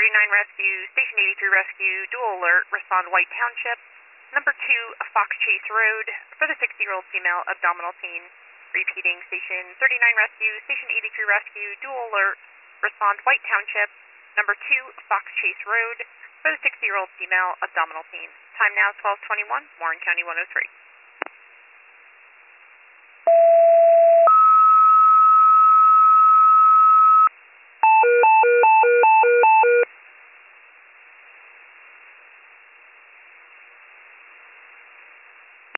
39 Rescue, Station 83 Rescue, dual alert, respond White Township. Number 2, Fox Chase Road, for the 60-year-old female abdominal pain. Repeating, Station 39 Rescue, Station 83 Rescue, dual alert, respond White Township. Number 2, Fox Chase Road, for the 60-year-old female abdominal pain. Time now 12:21, Warren County 103.